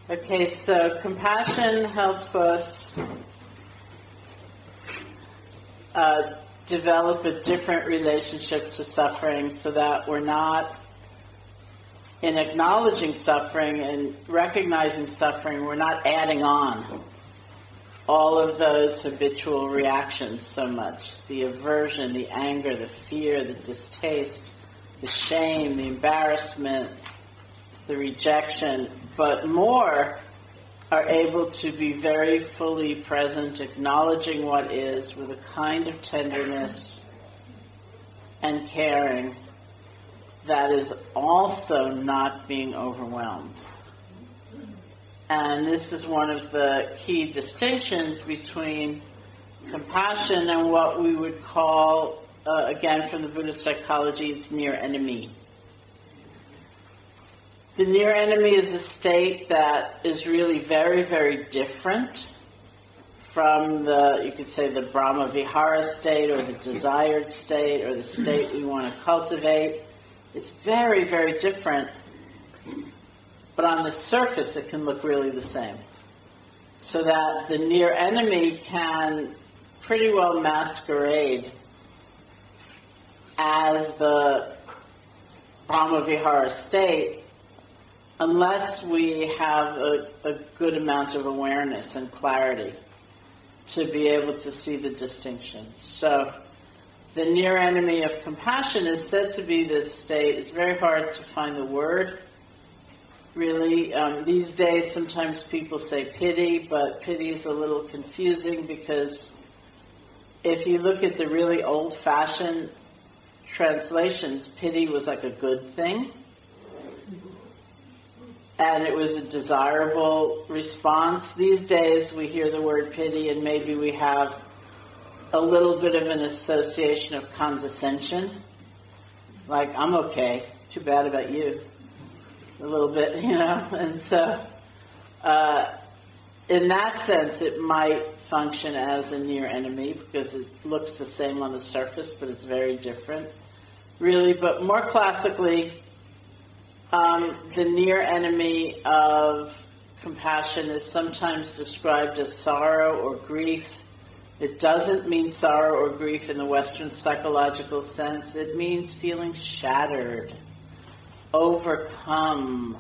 Okay, so compassion helps us develop a different relationship to suffering so that we're not, in acknowledging suffering and recognizing suffering, we're not adding on all of those habitual reactions so much. The aversion, the anger, the fear, the distaste, the shame, the embarrassment, the rejection, but more are able to be very fully present, acknowledging what is with a kind of tenderness and caring that is also not being overwhelmed. And this is one of the key distinctions between compassion and what we would call, again from the Buddhist psychology, its near enemy. The near enemy is a state that is really very, very different from the, you could say, the Brahma Vihara state or the desired state or the state we want to cultivate. It's very, very different. But on the surface, it can look really the same. So that the near enemy can pretty well masquerade as the Brahma Vihara state, unless we have a good amount of awareness and clarity to be able to see the distinction. So the near enemy of compassion is said to be this state. It's very hard to find the word, really. These days, sometimes people say pity, but pity is a little confusing because if you look at the really old-fashioned translations, pity was like a good thing. And it was a desirable response. These days we hear the word pity and maybe we have a little bit of an association of condescension. Like, I'm okay, too bad about you. A little bit, And so, in that sense, it might function as a near enemy because it looks the same on the surface, but it's very different, really. But more classically, the near enemy of compassion is sometimes described as sorrow or grief. It doesn't mean sorrow or grief in the Western psychological sense. It means feeling shattered, overcome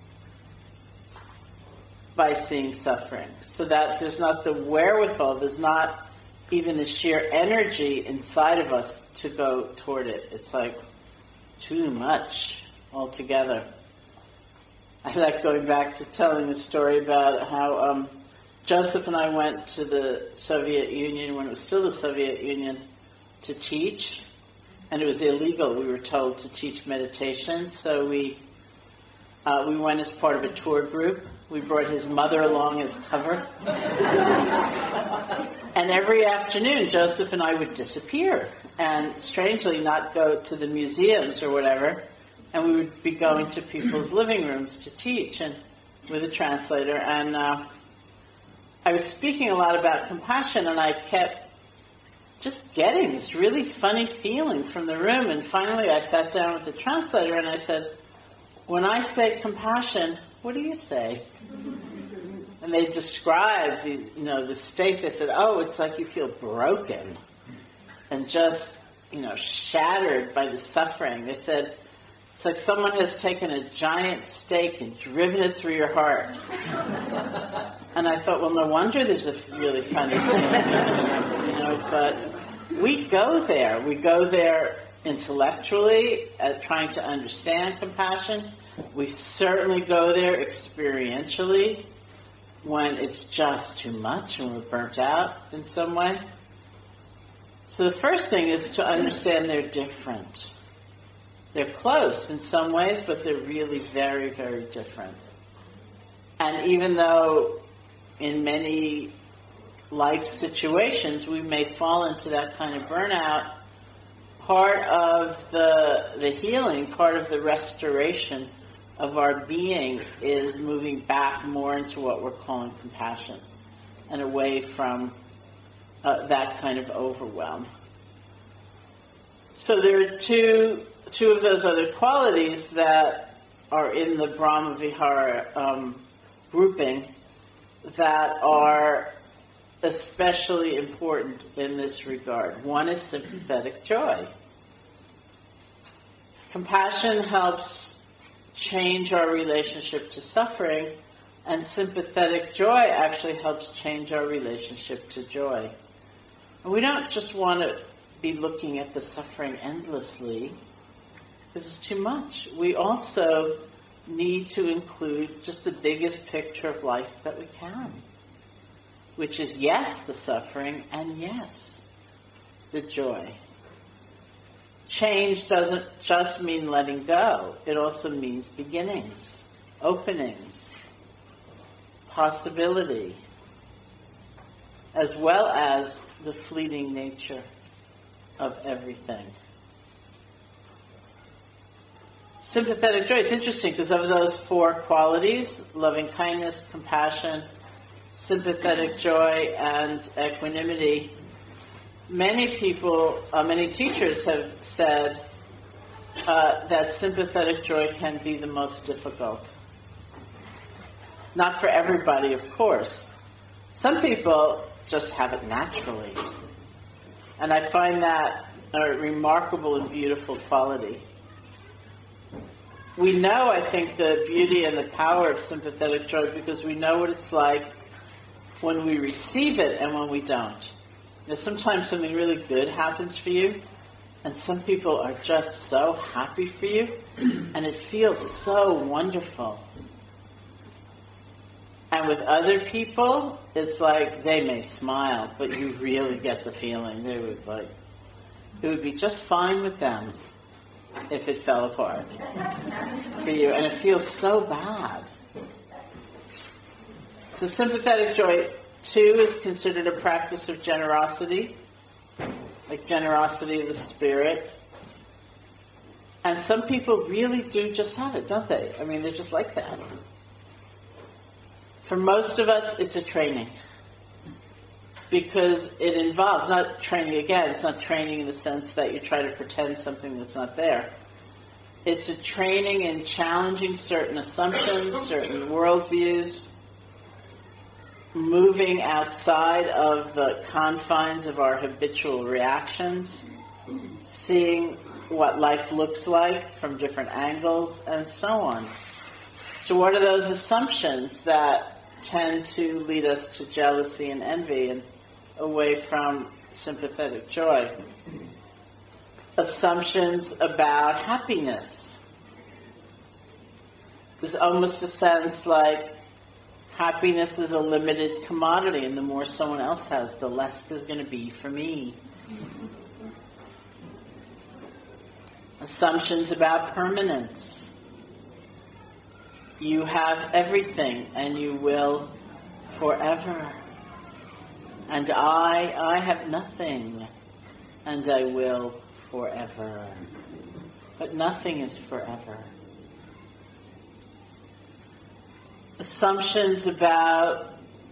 by seeing suffering. So that there's not the wherewithal, there's not even the sheer energy inside of us to go toward it. It's like too much altogether. I like going back to telling the story about how Joseph and I went to the Soviet Union when it was still the Soviet Union to teach, and it was illegal, we were told, to teach meditation. So we went as part of a tour group. We brought his mother along as cover. And every afternoon, Joseph and I would disappear and strangely not go to the museums or whatever, and we would be going to people's living rooms to teach and with a translator. And I was speaking a lot about compassion, and I kept just getting this really funny feeling from the room. And finally I sat down with the translator and I said, when I say compassion, what do you say? And they described the state. They said, oh, it's like you feel broken and just, shattered by the suffering. They said, it's like someone has taken a giant stake and driven it through your heart. And I thought, well, no wonder there's a really funny feeling, but we go there. We go there intellectually, trying to understand compassion. We certainly go there experientially when it's just too much and we're burnt out in some way. So the first thing is to understand they're different. They're close in some ways, but they're really very, very different. And even though in many life situations we may fall into that kind of burnout, part of the healing, part of the restoration of our being is moving back more into what we're calling compassion and away from that kind of overwhelm. So there are two of those other qualities that are in the Brahma Vihara grouping that are especially important in this regard. One is sympathetic joy. Compassion helps change our relationship to suffering, and sympathetic joy actually helps change our relationship to joy. And we don't just want to be looking at the suffering endlessly, because it's too much. We also need to include just the biggest picture of life that we can, which is, yes, the suffering, and yes, the joy. Change doesn't just mean letting go. It also means beginnings, openings, possibility, as well as the fleeting nature of everything. Sympathetic joy, it's interesting because of those four qualities, loving kindness, compassion, sympathetic joy, and equanimity, many people, many teachers have said that sympathetic joy can be the most difficult. Not for everybody, of course. Some people just have it naturally. And I find that a remarkable and beautiful quality. We know, I think, the beauty and the power of sympathetic joy because we know what it's like when we receive it and when we don't. You know, sometimes something really good happens for you, and some people are just so happy for you, and it feels so wonderful. And with other people, it's like they may smile, but you really get the feeling it would be just fine with them if it fell apart for you, and it feels so bad. So sympathetic joy, too, is considered a practice of generosity, like generosity of the spirit. And some people really do just have it, don't they? I mean, they're just like that. For most of us, it's a training. Because it involves, not training again, it's not training in the sense that you try to pretend something that's not there. It's a training in challenging certain assumptions, certain worldviews, moving outside of the confines of our habitual reactions, seeing what life looks like from different angles, and so on. So what are those assumptions that tend to lead us to jealousy and envy and away from sympathetic joy? Assumptions about happiness. There's almost a sense like happiness is a limited commodity, and the more someone else has, the less there's going to be for me. Assumptions about permanence. You have everything, and you will forever. And I have nothing, and I will forever. But nothing is forever. Assumptions about,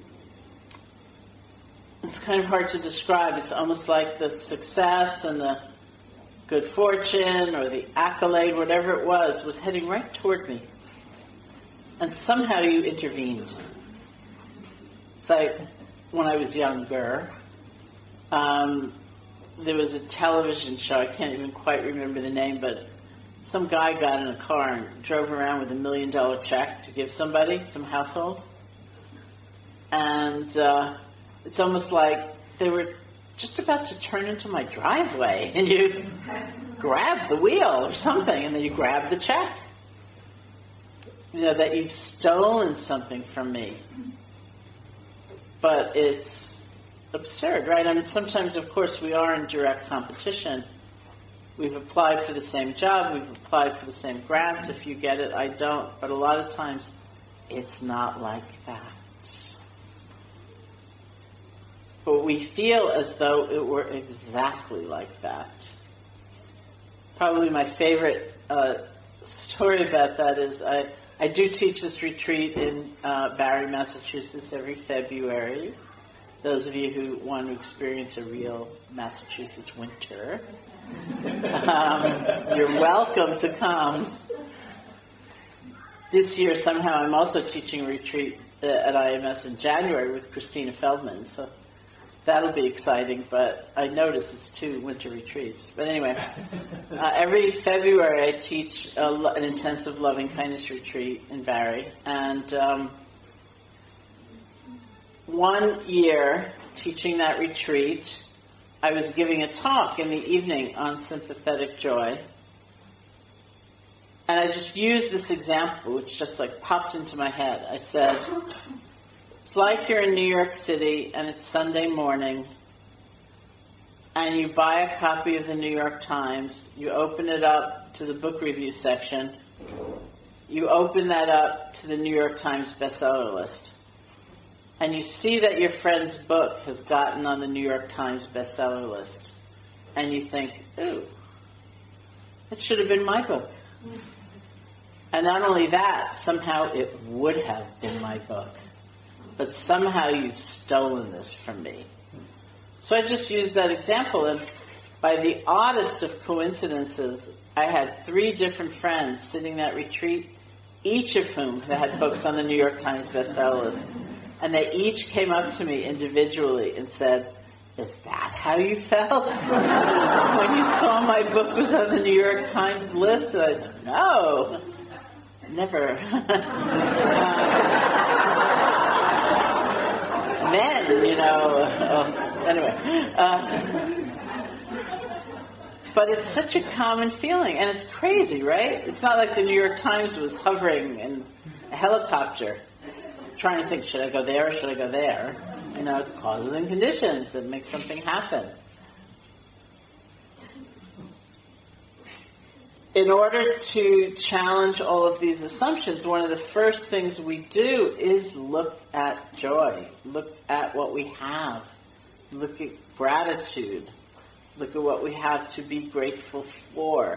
it's kind of hard to describe. It's almost like the success and the good fortune or the accolade, whatever it was heading right toward me. And somehow you intervened. It's like when I was younger, there was a television show, I can't even quite remember the name, but some guy got in a car and drove around with $1 million check to give somebody, some household. And it's almost like they were just about to turn into my driveway, and you grab the wheel or something, and then you grab the check. You know, that you've stolen something from me. But it's absurd, right? I mean, sometimes, of course, we are in direct competition. We've applied for the same job, we've applied for the same grant. If you get it, I don't. But a lot of times, it's not like that. But we feel as though it were exactly like that. Probably my favorite story about that is I do teach this retreat in Barre, Massachusetts every February. Those of you who want to experience a real Massachusetts winter, you're welcome to come. this year somehow I'm also teaching a retreat at IMS in January with Christina Feldman, so that'll be exciting, but I notice it's 2 winter retreats. But anyway, every February I teach an intensive loving kindness retreat in Barrie, and one year teaching that retreat, I was giving a talk in the evening on sympathetic joy. And I just used this example, which just like popped into my head. I said, it's like you're in New York City and it's Sunday morning and you buy a copy of the New York Times, you open it up to the book review section, you open that up to the New York Times bestseller list, and you see that your friend's book has gotten on the New York Times bestseller list, and you think, ooh, that should have been my book. And not only that, somehow it would have been my book. But somehow you've stolen this from me. So I just used that example, and by the oddest of coincidences, I had 3 different friends sitting at retreat, each of whom had books on the New York Times bestseller list. And they each came up to me individually and said, is that how you felt when you saw my book was on the New York Times list? And I said, no, never. Men, anyway. But it's such a common feeling, and it's crazy, right? It's not like the New York Times was hovering in a helicopter trying to think, should I go there or should I go there? It's causes and conditions that make something happen. In order to challenge all of these assumptions, one of the first things we do is look at joy, look at what we have, look at gratitude, look at what we have to be grateful for.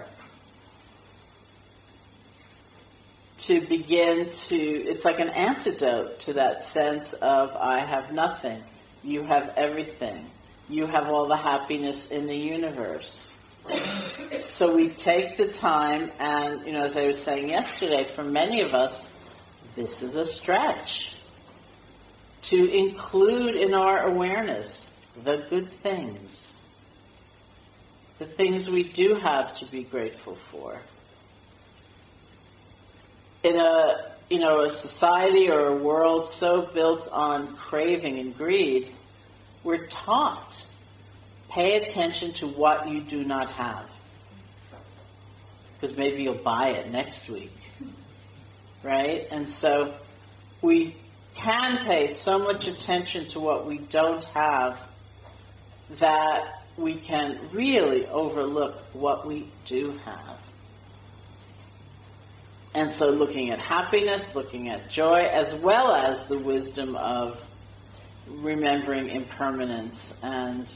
To begin to, it's like an antidote to that sense of I have nothing, you have everything, you have all the happiness in the universe. So we take the time, and as I was saying yesterday, for many of us, this is a stretch. To include in our awareness the good things, the things we do have to be grateful for. In a society or a world so built on craving and greed, we're taught, pay attention to what you do not have. Because maybe you'll buy it next week. Right? And so we can pay so much attention to what we don't have that we can really overlook what we do have. And so looking at happiness, looking at joy, as well as the wisdom of remembering impermanence and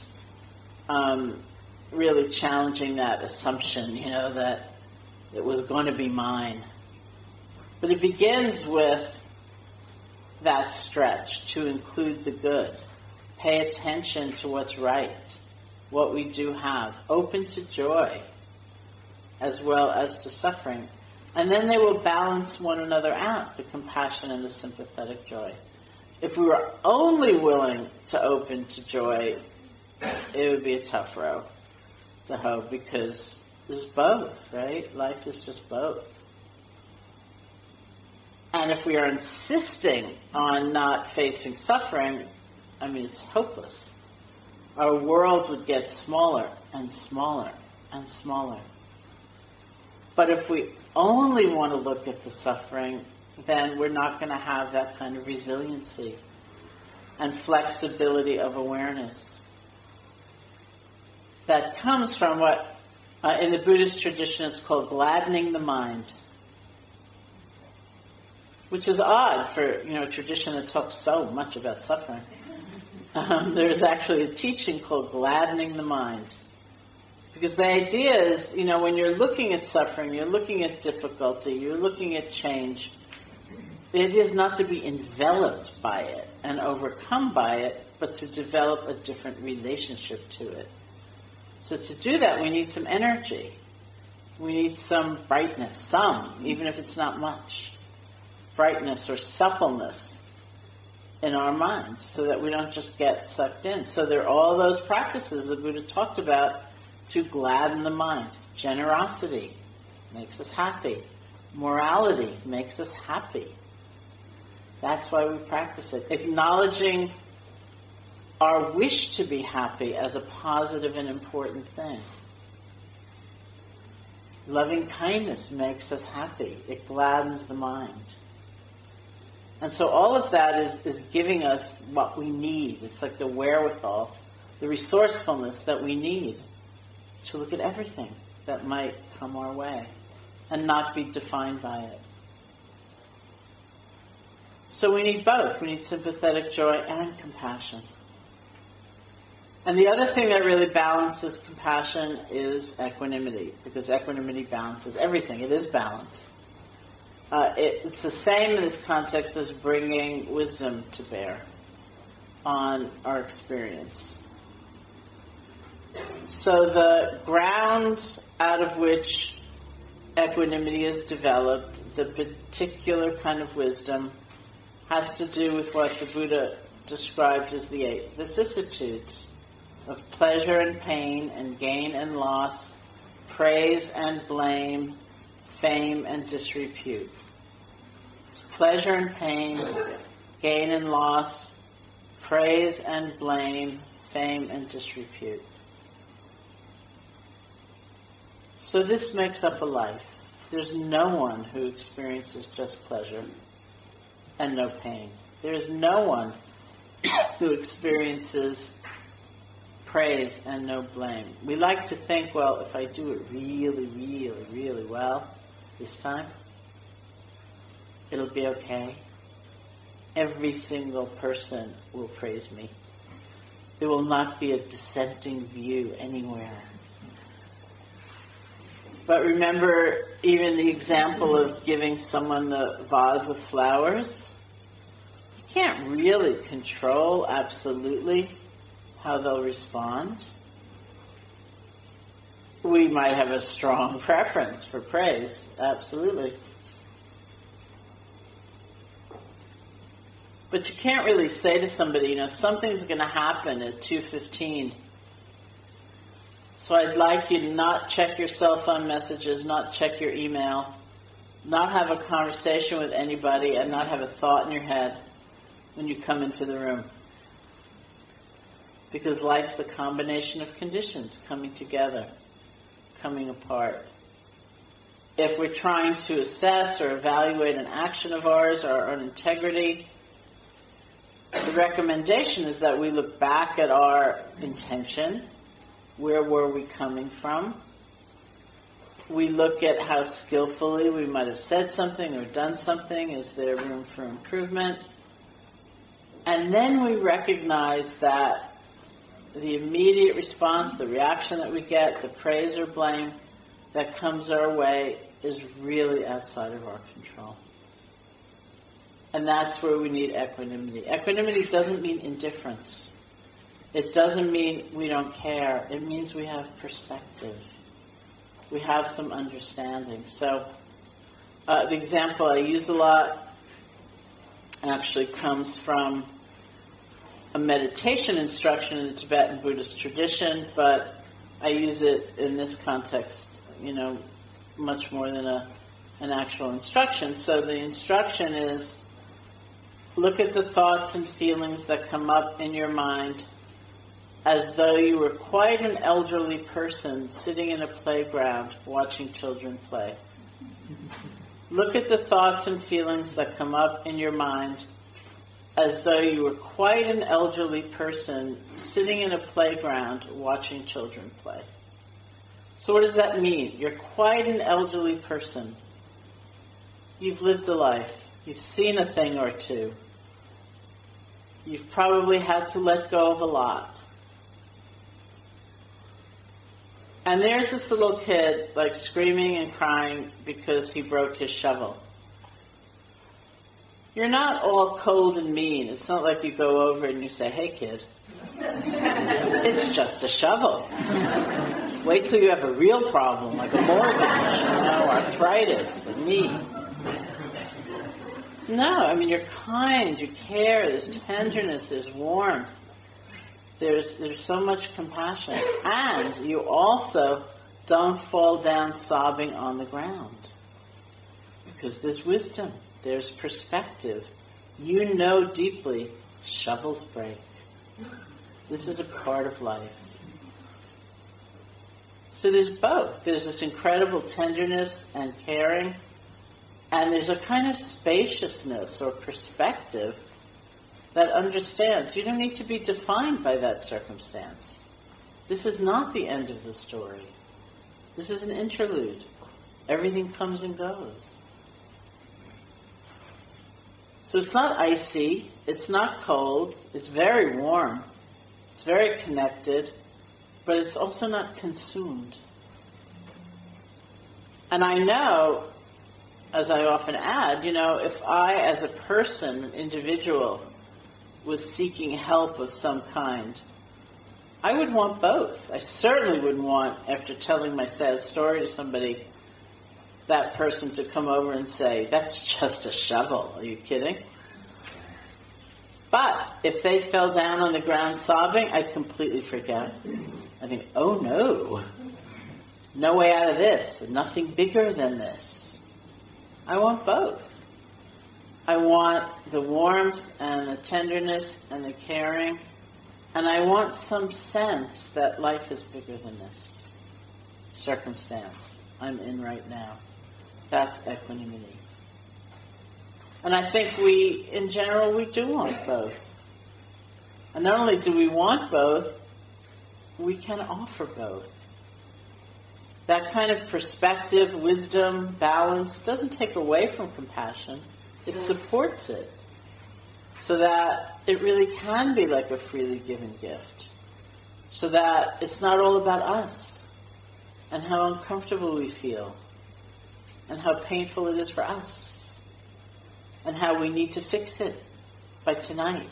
really challenging that assumption, that it was going to be mine. But it begins with that stretch to include the good. Pay attention to what's right, what we do have. Open to joy as well as to suffering. And then they will balance one another out, the compassion and the sympathetic joy. If we were only willing to open to joy, it would be a tough row to hoe because there's both, right? Life is just both. And if we are insisting on not facing suffering, it's hopeless. Our world would get smaller and smaller and smaller. But if we only want to look at the suffering, then we're not going to have that kind of resiliency and flexibility of awareness. That comes from what in the Buddhist tradition is called gladdening the mind, which is odd for a tradition that talks so much about suffering. There's actually a teaching called gladdening the mind. Because the idea is, when you're looking at suffering, you're looking at difficulty, you're looking at change, the idea is not to be enveloped by it and overcome by it, but to develop a different relationship to it. So to do that, we need some energy. We need some brightness, even if it's not much. brightness or suppleness in our minds so that we don't just get sucked in. So there are all those practices the Buddha talked about to gladden the mind. Generosity makes us happy. Morality makes us happy. That's why we practice it. Acknowledging our wish to be happy as a positive and important thing. Loving kindness makes us happy. It gladdens the mind. And so all of that is giving us what we need. It's like the wherewithal, the resourcefulness that we need to look at everything that might come our way and not be defined by it. So we need both. We need sympathetic joy and compassion. And the other thing that really balances compassion is equanimity, because equanimity balances everything. It is balance. It's the same in this context as bringing wisdom to bear on our experience. So the ground out of which equanimity is developed, the particular kind of wisdom, has to do with what the Buddha described as the 8 vicissitudes of pleasure and pain and gain and loss, praise and blame, fame and disrepute. It's pleasure and pain, gain and loss, praise and blame, fame and disrepute. So this makes up a life. There's no one who experiences just pleasure and no pain. There is no one who experiences praise and no blame. We like to think, well, if I do it really, really, really well this time, it'll be okay. Every single person will praise me. There will not be a dissenting view anywhere. But remember, even the example of giving someone the vase of flowers, you can't really control absolutely how they'll respond. We might have a strong preference for praise, absolutely. But you can't really say to somebody, something's going to happen at 2:15. So I'd like you to not check your cell phone messages, not check your email, not have a conversation with anybody, and not have a thought in your head when you come into the room. Because life's a combination of conditions coming together, coming apart. If we're trying to assess or evaluate an action of ours or our own integrity, the recommendation is that we look back at our intention. Where were we coming from? We look at how skillfully we might have said something or done something. Is there room for improvement? And then we recognize that the immediate response, the reaction that we get, the praise or blame that comes our way is really outside of our control. And that's where we need equanimity. Equanimity doesn't mean indifference. It doesn't mean we don't care. It means we have perspective. We have some understanding. So the example I use a lot actually comes from a meditation instruction in the Tibetan Buddhist tradition, but I use it in this context, much more than an actual instruction. So the instruction is, look at the thoughts and feelings that come up in your mind as though you were quite an elderly person sitting in a playground watching children play. Look at the thoughts and feelings that come up in your mind as though you were quite an elderly person sitting in a playground watching children play. So what does that mean? You're quite an elderly person. You've lived a life. You've seen a thing or two. You've probably had to let go of a lot. And there's this little kid, screaming and crying because he broke his shovel. You're not all cold and mean. It's not like you go over and you say, hey, kid, it's just a shovel. Wait till you have a real problem, like a mortgage, arthritis, a knee. No, I mean, you're kind, you care, there's tenderness, there's warmth, there's so much compassion. And you also don't fall down sobbing on the ground. Because there's wisdom, there's perspective. You know deeply, shovels break. This is a part of life. So there's both. There's this incredible tenderness and caring, and there's a kind of spaciousness or perspective that understands. You don't need to be defined by that circumstance. This is not the end of the story. This is an interlude. Everything comes and goes. So it's not icy, it's not cold, it's very warm, it's very connected, but it's also not consumed. And I know, as I often add, if I as a person, an individual, was seeking help of some kind, I would want both. I certainly wouldn't want, after telling my sad story to somebody, that person to come over and say, "That's just a shovel. Are you kidding?" But if they fell down on the ground sobbing, I'd completely freak out. I think, oh no way out of this, nothing bigger than this. I want both. I want the warmth and the tenderness and the caring, and I want some sense that life is bigger than this circumstance I'm in right now. That's equanimity. And I think in general, we do want both. And not only do we want both, we can offer both. That kind of perspective, wisdom, balance doesn't take away from compassion. It supports it so that it really can be like a freely given gift. So that it's not all about us and how uncomfortable we feel and how painful it is for us and how we need to fix it by tonight.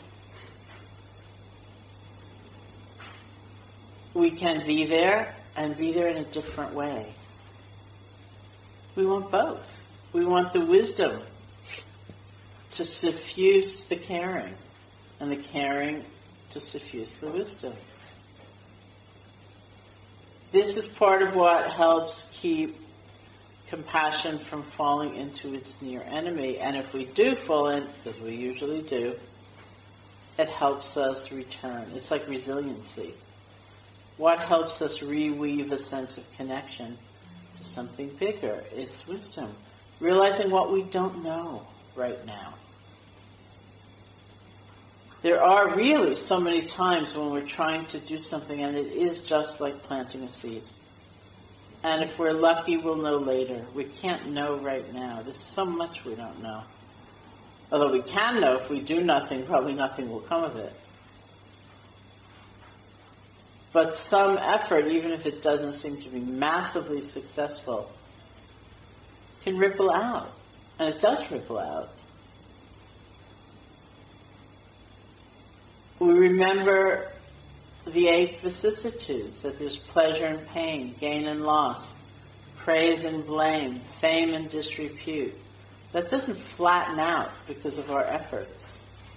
We can be there and be there in a different way. We want both. We want the wisdom to suffuse the caring, and the caring to suffuse the wisdom. This is part of what helps keep compassion from falling into its near enemy. And if we do fall in, because we usually do, it helps us return. It's like resiliency. What helps us reweave a sense of connection to something bigger? It's wisdom. Realizing what we don't know right now. There are really so many times when we're trying to do something and it is just like planting a seed. And if we're lucky, we'll know later. We can't know right now. There's so much we don't know. Although we can know if we do nothing, probably nothing will come of it. But some effort, even if it doesn't seem to be massively successful, can ripple out. And it does ripple out. We remember the 8 vicissitudes, that there's pleasure and pain, gain and loss, praise and blame, fame and disrepute. That doesn't flatten out because of our efforts.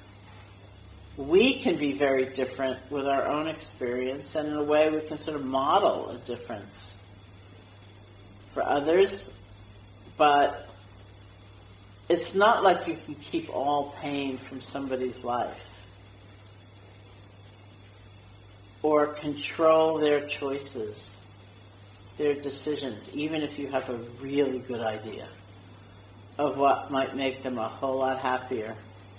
We can be very different with our own experience, and in a way we can sort of model a difference for others, but it's not like you can keep all pain from somebody's life or control their choices, their decisions, even if you have a really good idea of what might make them a whole lot happier.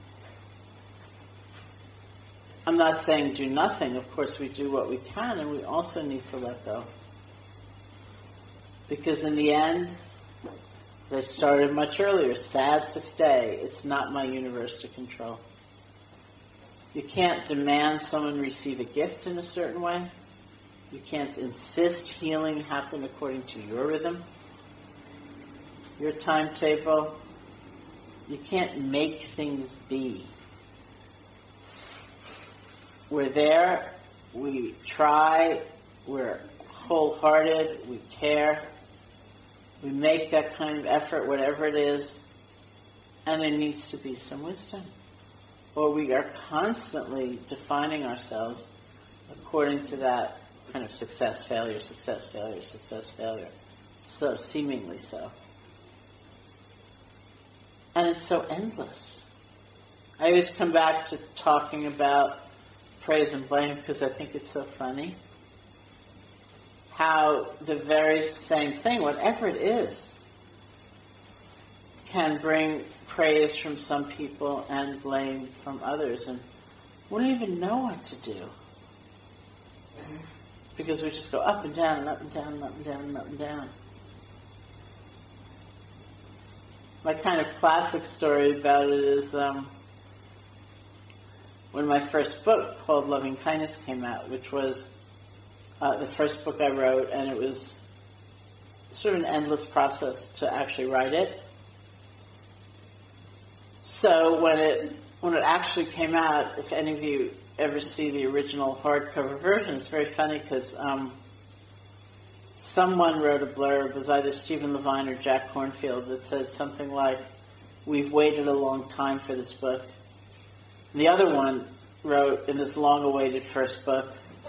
I'm not saying do nothing. Of course, we do what we can, and we also need to let go. Because in the end, as I started much earlier, sad to stay. It's not my universe to control. You can't demand someone receive a gift in a certain way. You can't insist healing happen according to your rhythm, your timetable. You can't make things be. We're there, we try, we're wholehearted, we care, we make that kind of effort, whatever it is, and there needs to be some wisdom. Or we are constantly defining ourselves according to that kind of success, failure, success, failure, success, failure. So seemingly so. And it's so endless. I always come back to talking about praise and blame because I think it's so funny. How the very same thing, whatever it is, can bring praise from some people and blame from others. And we don't even know what to do. Because we just go up and down and up and down and up and down and up and down. My kind of classic story about it is when my first book called Loving Kindness came out, which was the first book I wrote, and it was sort of an endless process to actually write it. So when it actually came out, if any of you ever see the original hardcover version, it's very funny because someone wrote a blurb, it was either Stephen Levine or Jack Kornfield, that said something like, "We've waited a long time for this book." And the other one wrote, "In this long-awaited first book."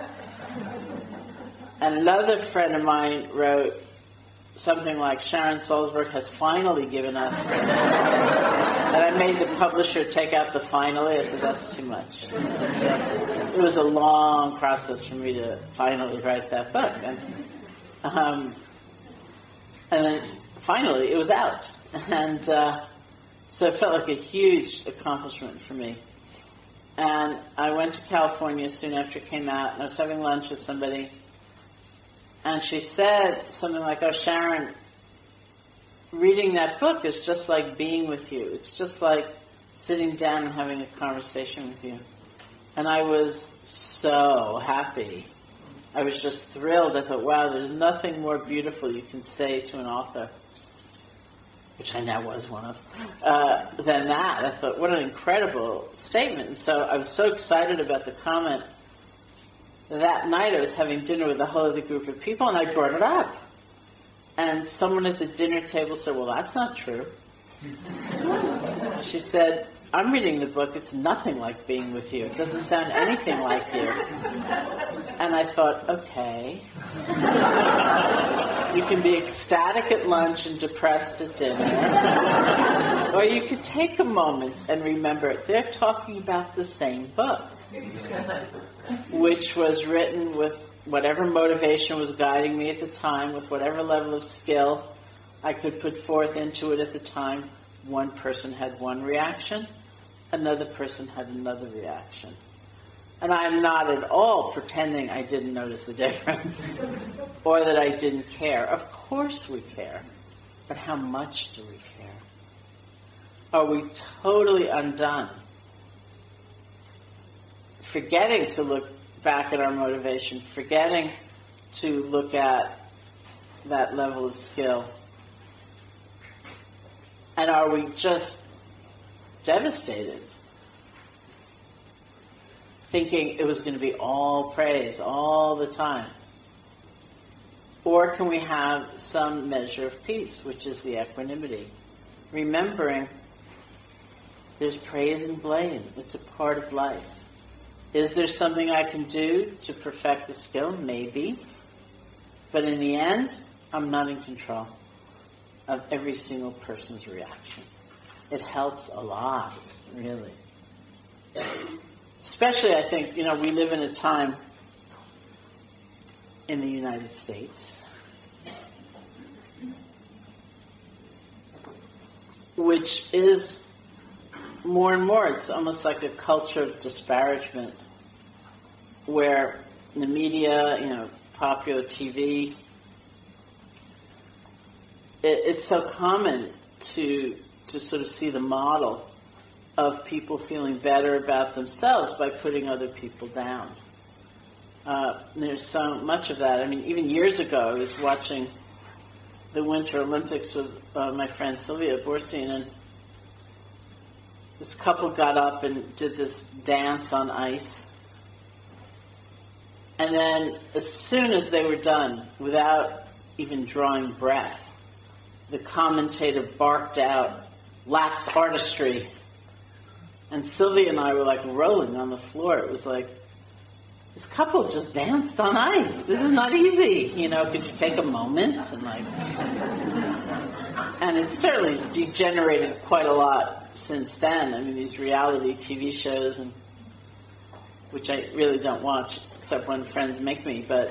And another friend of mine wrote something like, "Sharon Salzberg has finally given us." And I made the publisher take out the "finally." I said, "That's too much." So it was a long process for me to finally write that book. And then finally it was out. And so it felt like a huge accomplishment for me. And I went to California soon after it came out, and I was having lunch with somebody, and she said something like, "Oh, Sharon, reading that book is just like being with you. It's just like sitting down and having a conversation with you." And I was so happy. I was just thrilled. I thought, wow, there's nothing more beautiful you can say to an author, which I now was one of, than that. I thought, what an incredible statement. And so I was so excited about the comment. That night I was having dinner with a whole other group of people, and I brought it up. And someone at the dinner table said, "Well, that's not true." She said, "I'm reading the book. It's nothing like being with you. It doesn't sound anything like you." And I thought, okay. You can be ecstatic at lunch and depressed at dinner. Or you could take a moment and remember they're talking about the same book, which was written with whatever motivation was guiding me at the time, with whatever level of skill I could put forth into it at the time. One person had one reaction, another person had another reaction. And I'm not at all pretending I didn't notice the difference or that I didn't care. Of course we care. But how much do we care? Are we totally undone? Forgetting to look back at our motivation, forgetting to look at that level of skill. And are we just devastated, thinking it was going to be all praise all the time? Or can we have some measure of peace, which is the equanimity? Remembering there's praise and blame. It's a part of life. Is there something I can do to perfect the skill? Maybe. But in the end, I'm not in control of every single person's reaction. It helps a lot, really. Especially, I think, we live in a time in the United States which is more and more, it's almost like a culture of disparagement where the media, popular TV, it's so common to sort of see the model of people feeling better about themselves by putting other people down. There's so much of that. I mean, even years ago, I was watching the Winter Olympics with my friend Sylvia Borstein, and this couple got up and did this dance on ice. And then, as soon as they were done, without even drawing breath, the commentator barked out, lacks artistry. And Sylvia and I were like rolling on the floor. It was like, this couple just danced on ice. This is not easy. Could you take a moment and and it certainly has degenerated quite a lot since then. I mean, these reality TV shows, which I really don't watch except when friends make me, but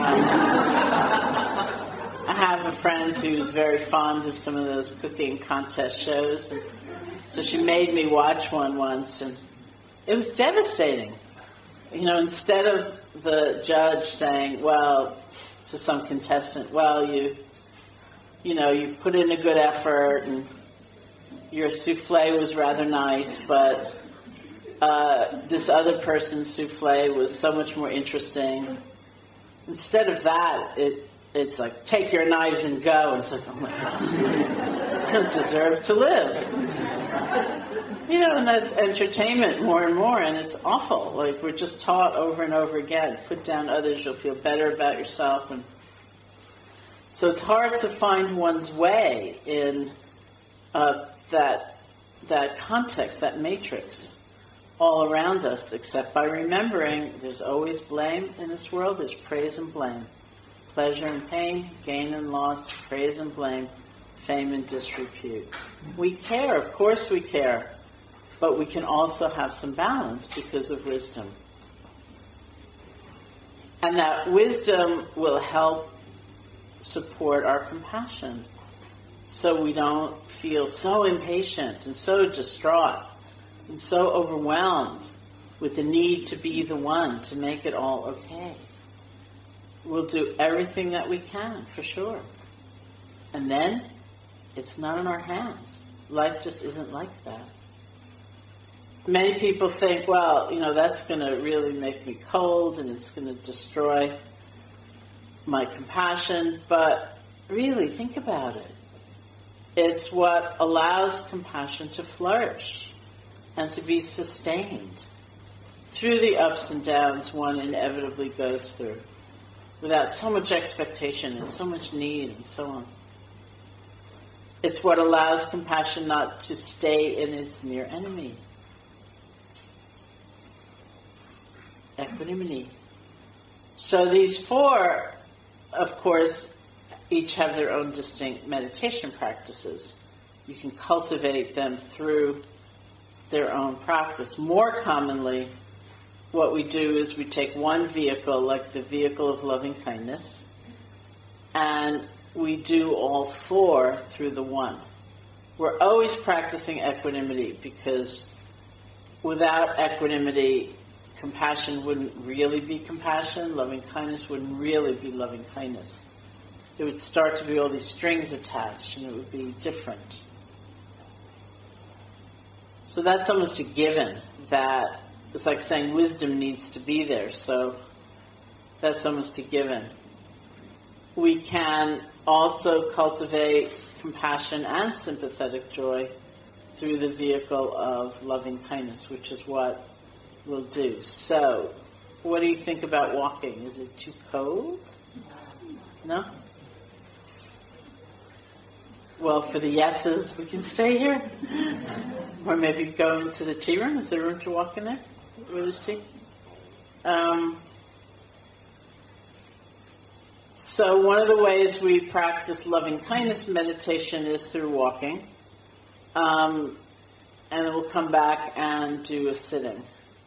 I have a friend who's very fond of some of those cooking contest shows, and so she made me watch one once, and it was devastating. Instead of the judge saying, well, to some contestant, well, you put in a good effort, and your souffle was rather nice, but this other person's souffle was so much more interesting. Instead of that, it's like, take your knives and go. And it's like, oh my God, I don't deserve to live. And that's entertainment more and more, and it's awful. Like, we're just taught over and over again, put down others, you'll feel better about yourself. And so it's hard to find one's way in that context, that matrix all around us, except by remembering there's always blame in this world. There's praise and blame, pleasure and pain, gain and loss, praise and blame, fame and disrepute. We care, of course we care, but we can also have some balance because of wisdom. And that wisdom will help support our compassion, so we don't feel so impatient and so distraught and so overwhelmed with the need to be the one to make it all okay. We'll do everything that we can, for sure. And then it's not in our hands. Life just isn't like that. Many people think, well, that's going to really make me cold and it's going to destroy my compassion. But really, think about it. It's what allows compassion to flourish and to be sustained through the ups and downs one inevitably goes through, without so much expectation and so much need and so on. It's what allows compassion not to stay in its near enemy. Equanimity. So these four, of course, each have their own distinct meditation practices. You can cultivate them through their own practice. More commonly, what we do is we take one vehicle, like the vehicle of loving kindness, and we do all four through the one. We're always practicing equanimity, because without equanimity, compassion wouldn't really be compassion, loving kindness wouldn't really be loving kindness. There would start to be all these strings attached, and it would be different. So that's almost a given, that it's like saying wisdom needs to be there, so that's almost a given. We can also cultivate compassion and sympathetic joy through the vehicle of loving kindness, which is what we'll do. So, what do you think about walking? Is it too cold? No? Well, for the yeses, we can stay here. Or maybe go into the tea room. Is there room to walk in there? Where there's tea? So one of the ways we practice loving kindness meditation is through walking. And then we'll come back and do a sitting.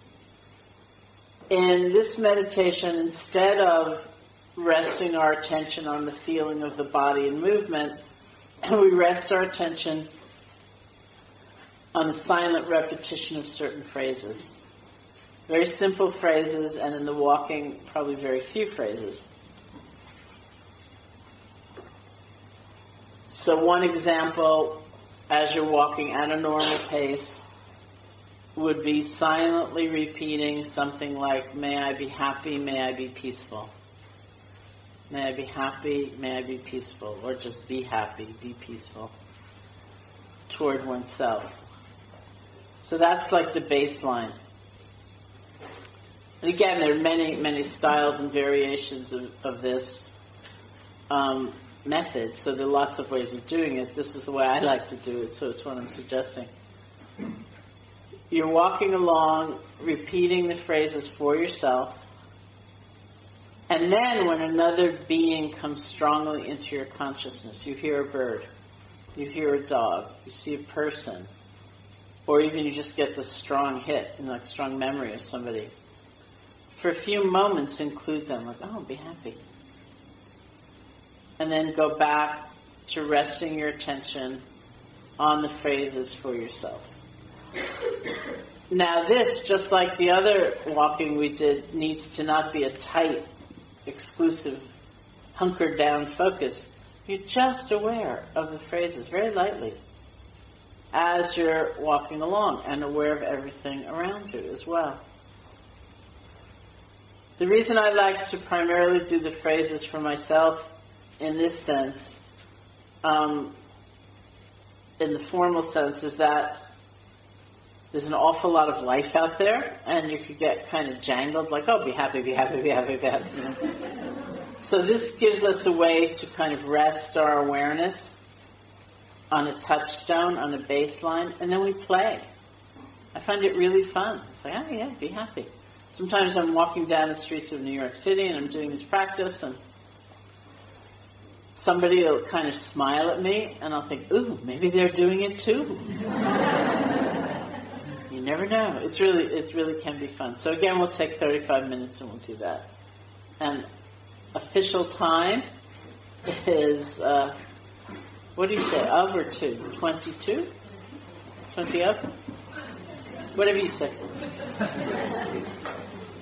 In this meditation, instead of resting our attention on the feeling of the body and movement, we rest our attention on the silent repetition of certain phrases. Very simple phrases, and in the walking, probably very few phrases. So one example, as you're walking at a normal pace, would be silently repeating something like, may I be happy, may I be peaceful. May I be happy, may I be peaceful. Or just be happy, be peaceful toward oneself. So that's like the baseline. And again, there are many, many styles and variations of this. method, so there are lots of ways of doing it. This is the way I like to do it, so it's what I'm suggesting. You're walking along, repeating the phrases for yourself, and then when another being comes strongly into your consciousness, you hear a bird, you hear a dog, you see a person, or even you just get this strong hit, like strong memory of somebody. For a few moments, include them, like, oh, be happy. And then go back to resting your attention on the phrases for yourself. Now this, just like the other walking we did, needs to not be a tight, exclusive, hunkered down focus. You're just aware of the phrases, very lightly, as you're walking along, and aware of everything around you as well. The reason I like to primarily do the phrases for myself in this sense, in the formal sense, is that there's an awful lot of life out there, and you could get kind of jangled, like, oh, be happy, be happy, be happy, be happy. You know? So this gives us a way to kind of rest our awareness on a touchstone, on a baseline, and then we play. I find it really fun. It's like, oh yeah, be happy. Sometimes I'm walking down the streets of New York City and I'm doing this practice, and somebody will kind of smile at me, and I'll think, ooh, maybe they're doing it too. You never know. It really can be fun. So again, we'll take 35 minutes and we'll do that. And official time is, what do you say, of or to? 22? 20 up? Whatever you say.